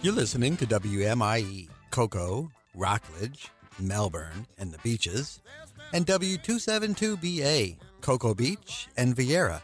You're listening to WMIE, Cocoa, Rockledge, Melbourne, and the Beaches, and W272BA, Cocoa Beach and Vieira.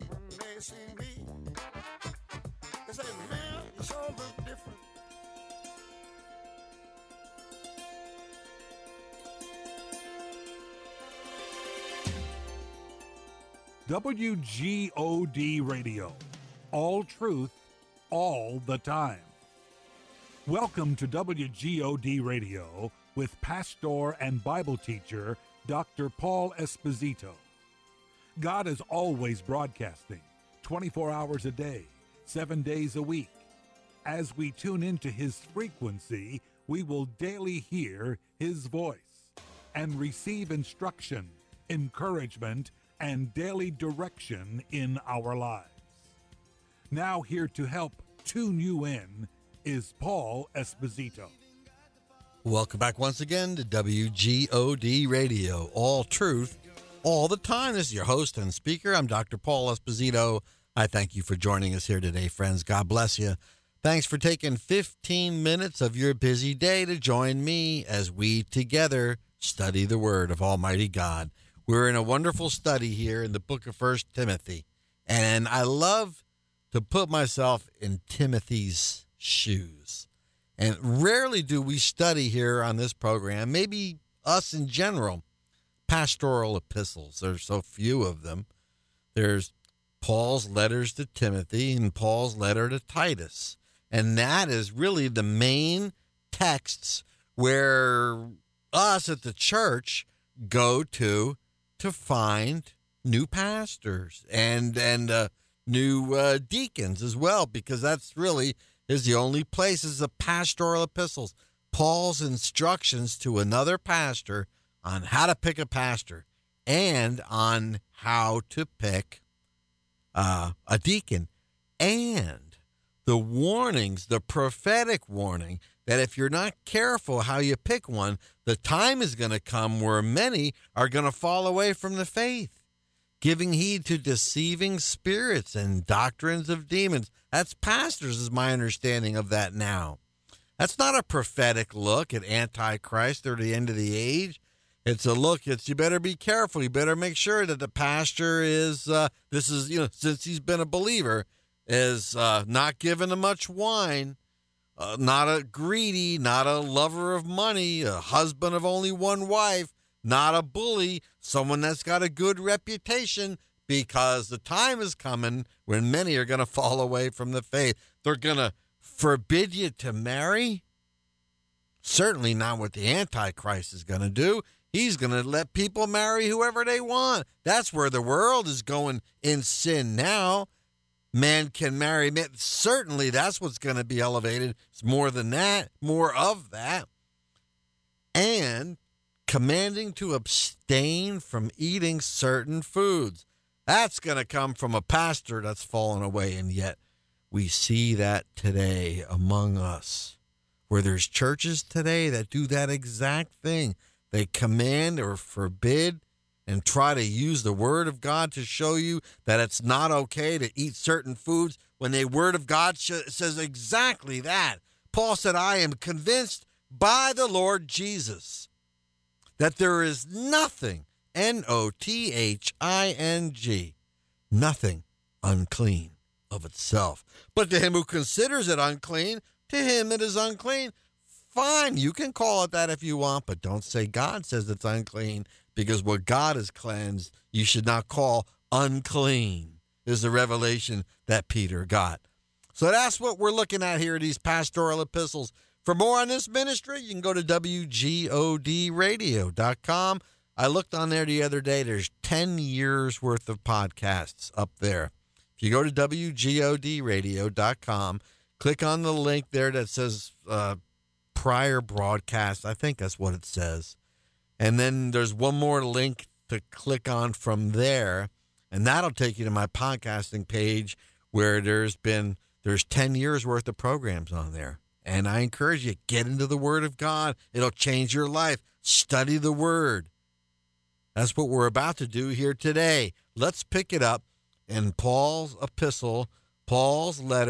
WGOD Radio. All truth, all the time. Welcome to WGOD Radio with pastor and Bible teacher Dr. Paul Esposito. God is always broadcasting 24 hours a day, 7 days a week. As we tune into his frequency, we will daily hear his voice and receive instruction, encouragement, and daily direction in our lives. Now here to help tune you in is Paul Esposito. Welcome back once again to WGOD Radio, all truth, all the time. This is your host and speaker. I'm Dr. Paul Esposito. I thank you for joining us here today, friends. God bless you. Thanks for taking 15 minutes of your busy day to join me as we together study the Word of Almighty God. We're in a wonderful study here in the book of 1 Timothy, and I love to put myself in Timothy's shoes. And rarely do we study here on this program, maybe us in general, pastoral epistles. There's so few of them. There's Paul's letters to Timothy and Paul's letter to Titus. And that is really the main texts where us at the church go to find new pastors and new deacons as well, because that's really is the only place is the pastoral epistles, Paul's instructions to another pastor on how to pick a pastor and on how to pick a deacon, and the warnings, the prophetic warning that if you're not careful how you pick one, the time is going to come where many are going to fall away from the faith, giving heed to deceiving spirits and doctrines of demons. That's pastors, is my understanding of that now. That's not a prophetic look at Antichrist or the end of the age. It's a look, you better be careful. You better make sure that the pastor is, since he's been a believer, is not given to much wine, not a greedy, not a lover of money, a husband of only one wife, not a bully, someone that's got a good reputation, because the time is coming when many are going to fall away from the faith. They're going to forbid you to marry. Certainly not what the Antichrist is going to do. He's going to let people marry whoever they want. That's where the world is going in sin now. Man can marry man. Certainly that's what's going to be elevated. It's more than that, more of that. And commanding to abstain from eating certain foods. That's going to come from a pastor that's fallen away, and yet we see that today among us, where there's churches today that do that exact thing. They command or forbid and try to use the Word of God to show you that it's not okay to eat certain foods when the Word of God says exactly that. Paul said, I am convinced by the Lord Jesus that there is nothing, N-O-T-H-I-N-G, nothing unclean of itself. But to him who considers it unclean, to him it is unclean. Fine, you can call it that if you want, but don't say God says it's unclean, because what God has cleansed, you should not call unclean, is the revelation that Peter got. So that's what we're looking at here, these pastoral epistles. For more on this ministry, you can go to WGODradio.com. I looked on there the other day. There's 10 years worth of podcasts up there. If you go to WGODradio.com, click on the link there that says prior broadcast. I think that's what it says. And then there's one more link to click on from there, and that'll take you to my podcasting page where there's 10 years worth of programs on there. And I encourage you, get into the Word of God. It'll change your life. Study the Word. That's what we're about to do here today. Let's pick it up in Paul's epistle, Paul's letter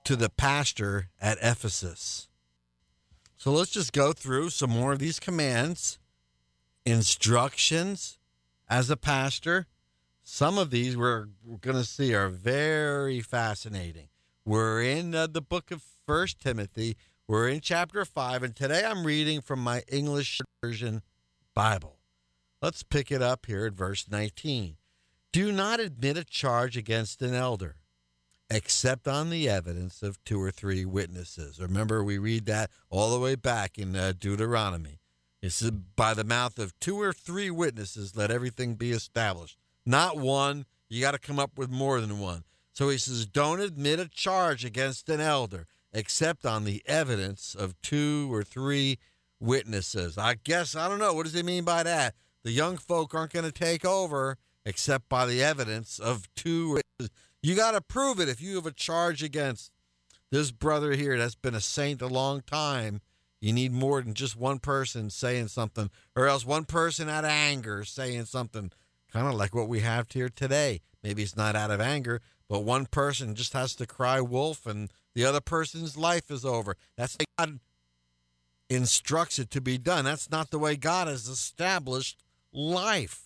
to the pastor at Ephesus. So let's just go through some more of these commands, instructions as a pastor. Some of these we're going to see are very fascinating. We're in the book of 1 Timothy. We're in chapter 5, and today I'm reading from my English version Bible. Let's pick it up here at verse 19. Do not admit a charge against an elder, except on the evidence of 2 or 3 witnesses. Remember, we read that all the way back in Deuteronomy. It says, by the mouth of 2 or 3 witnesses, let everything be established. Not one. You got to come up with more than one. So he says, don't admit a charge against an elder, except on the evidence of 2 or 3 witnesses. I don't know. What does he mean by that? The young folk aren't going to take over except by the evidence of 2 witnesses. You got to prove it if you have a charge against this brother here that's been a saint a long time. You need more than just one person saying something, or else one person out of anger saying something, kind of like what we have here today. Maybe it's not out of anger, but one person just has to cry wolf and the other person's life is over. That's the way God instructs it to be done. That's not the way God has established life.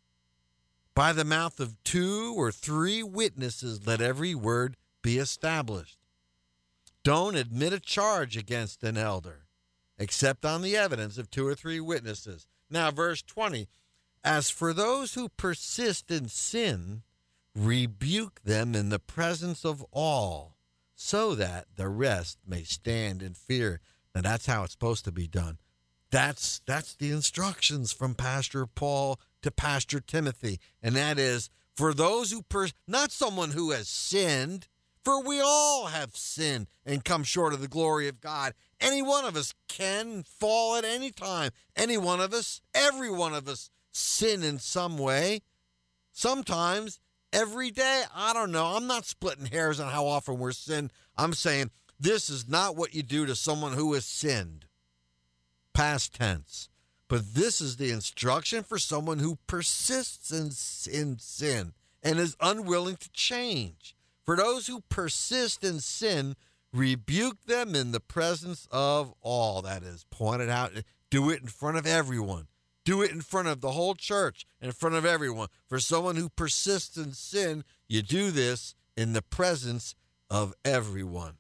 By the mouth of 2 or 3 witnesses, let every word be established. Don't admit a charge against an elder, except on the evidence of 2 or 3 witnesses. Now, verse 20, as for those who persist in sin, rebuke them in the presence of all, so that the rest may stand in fear. Now, that's how it's supposed to be done. That's the instructions from Pastor Paul to Pastor Timothy. And that is, for those who, not someone who has sinned, for we all have sinned and come short of the glory of God. Any one of us can fall at any time. Any one of us, every one of us sin in some way. Sometimes, every day. I don't know. I'm not splitting hairs on how often we're sinned. I'm saying this is not what you do to someone who has sinned. Past tense. But this is the instruction for someone who persists in sin and is unwilling to change. For those who persist in sin, rebuke them in the presence of all. That is, point it out. Do it in front of everyone. Do it in front of the whole church, in front of everyone. For someone who persists in sin, you do this in the presence of everyone.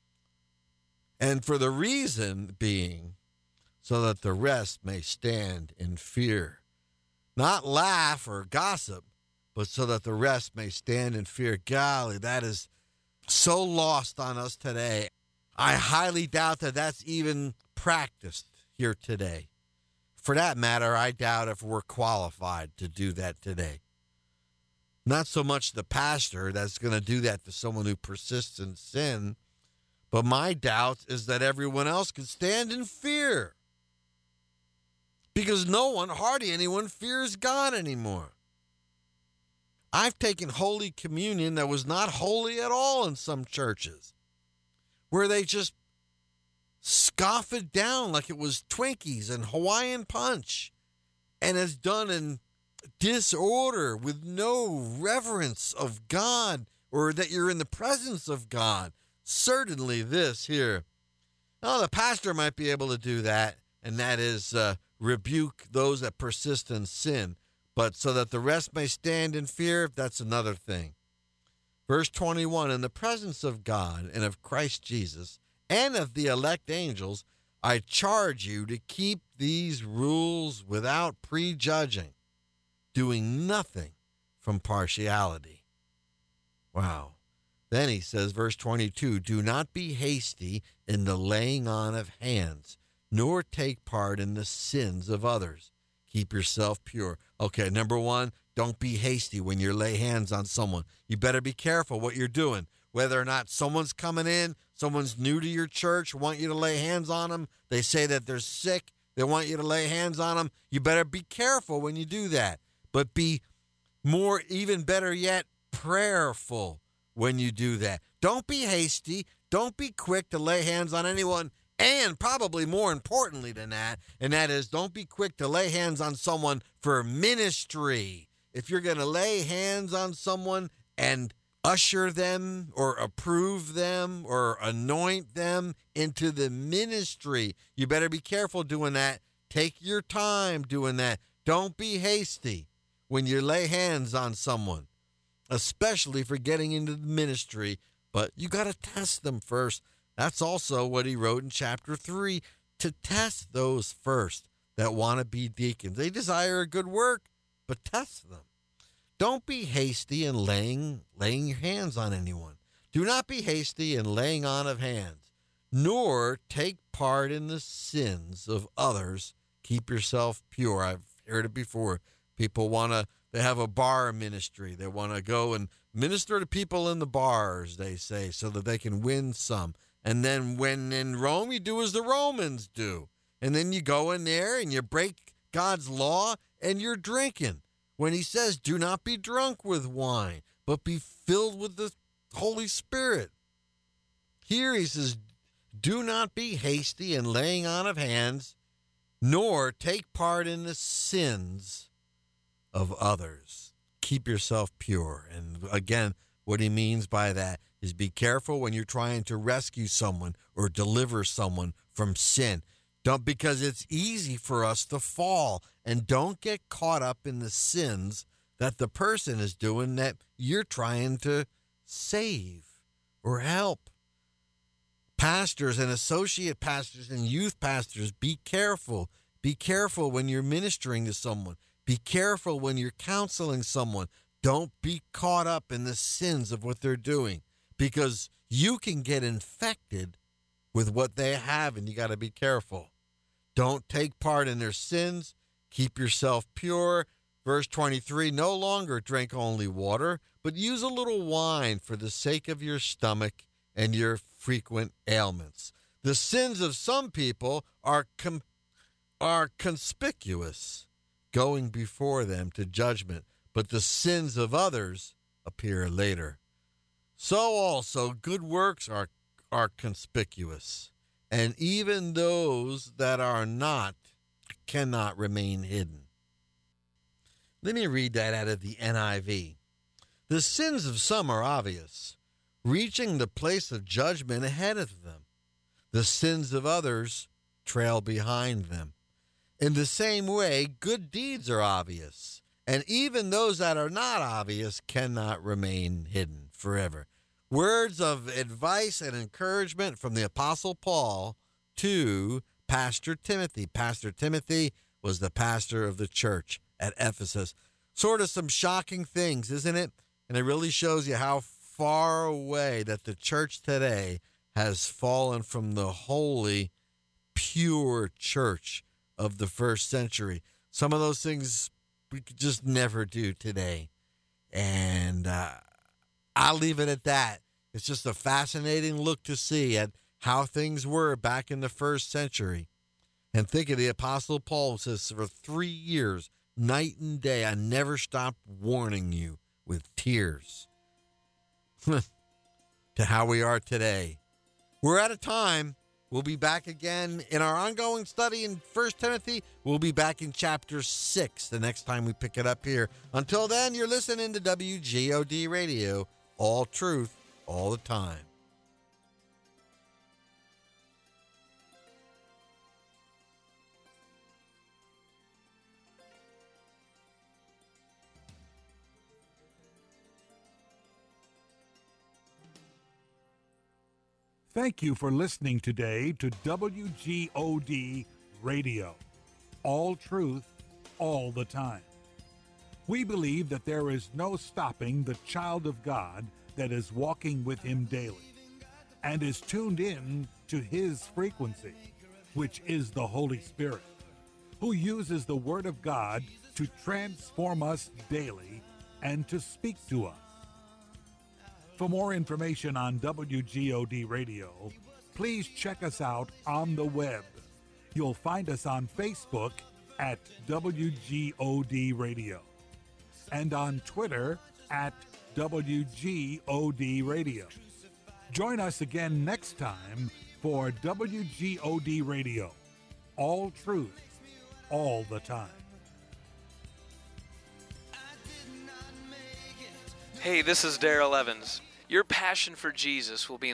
And for the reason being, so that the rest may stand in fear. Not laugh or gossip, but so that the rest may stand in fear. Golly, that is so lost on us today. I highly doubt that that's even practiced here today. For that matter, I doubt if we're qualified to do that today. Not so much the pastor that's going to do that to someone who persists in sin, but my doubt is that everyone else can stand in fear. Because hardly anyone fears God anymore. I've taken Holy Communion that was not holy at all in some churches, where they just scoff it down like it was Twinkies and Hawaiian Punch, and it's done in disorder with no reverence of God or that you're in the presence of God. Certainly this here. Oh, the pastor might be able to do that, and that is rebuke those that persist in sin. But so that the rest may stand in fear, that's another thing. Verse 21, in the presence of God and of Christ Jesus and of the elect angels, I charge you to keep these rules without prejudging, doing nothing from partiality. Wow. Then he says, verse 22, do not be hasty in the laying on of hands, nor take part in the sins of others. Keep yourself pure. Okay, number one, don't be hasty when you lay hands on someone. You better be careful what you're doing. Whether or not someone's coming in, someone's new to your church, want you to lay hands on them. They say that they're sick. They want you to lay hands on them. You better be careful when you do that. But be more, even better yet, prayerful when you do that. Don't be hasty. Don't be quick to lay hands on anyone. And probably more importantly than that, and that is don't be quick to lay hands on someone for ministry. If you're going to lay hands on someone and usher them or approve them or anoint them into the ministry. You better be careful doing that. Take your time doing that. Don't be hasty when you lay hands on someone, especially for getting into the ministry. But you got to test them first. That's also what he wrote in chapter 3, to test those first that want to be deacons. They desire a good work, but test them. Don't be hasty in laying your hands on anyone. Do not be hasty in laying on of hands, nor take part in the sins of others. Keep yourself pure. I've heard it before. People they have a bar ministry. They want to go and minister to people in the bars, they say, so that they can win some. And then when in Rome, you do as the Romans do. And then you go in there and you break God's law and you're drinking. When he says, do not be drunk with wine, but be filled with the Holy Spirit. Here he says, do not be hasty in laying on of hands, nor take part in the sins of others. Keep yourself pure. And again, what he means by that is be careful when you're trying to rescue someone or deliver someone from sin. Because it's easy for us to fall, and don't get caught up in the sins that the person is doing that you're trying to save or help. Pastors and associate pastors and youth pastors, be careful. Be careful when you're ministering to someone. Be careful when you're counseling someone. Don't be caught up in the sins of what they're doing, because you can get infected with what they have, and you got to be careful. Don't take part in their sins. Keep yourself pure. Verse 23, no longer drink only water, but use a little wine for the sake of your stomach and your frequent ailments. The sins of some people are conspicuous, going before them to judgment, but the sins of others appear later. So also good works are conspicuous, and even those that are not cannot remain hidden. Let me read that out of the NIV. The sins of some are obvious, reaching the place of judgment ahead of them. The sins of others trail behind them. In the same way, good deeds are obvious, and even those that are not obvious cannot remain hidden forever. Words of advice and encouragement from the Apostle Paul to Pastor Timothy. Pastor Timothy was the pastor of the church at Ephesus. Sort of some shocking things, isn't it? And it really shows you how far away that the church today has fallen from the holy, pure church of the first century. Some of those things we could just never do today. And I'll leave it at that. It's just a fascinating look to see at how things were back in the first century. And think of the Apostle Paul says, for 3 years, night and day, I never stopped warning you with tears. To how we are today. We're out of time. We'll be back again in our ongoing study in 1 Timothy. We'll be back in chapter 6 the next time we pick it up here. Until then, you're listening to WGOD Radio, all truth, all the time. Thank you for listening today to WGOD Radio. All truth, all the time. We believe that there is no stopping the child of God that is walking with him daily and is tuned in to his frequency, which is the Holy Spirit, who uses the Word of God to transform us daily and to speak to us. For more information on WGOD Radio, please check us out on the web. You'll find us on Facebook at WGOD Radio and on Twitter at WGOD Radio. Join us again next time for WGOD Radio. All truth, all the time. Hey, this is Daryl Evans. Your passion for Jesus will be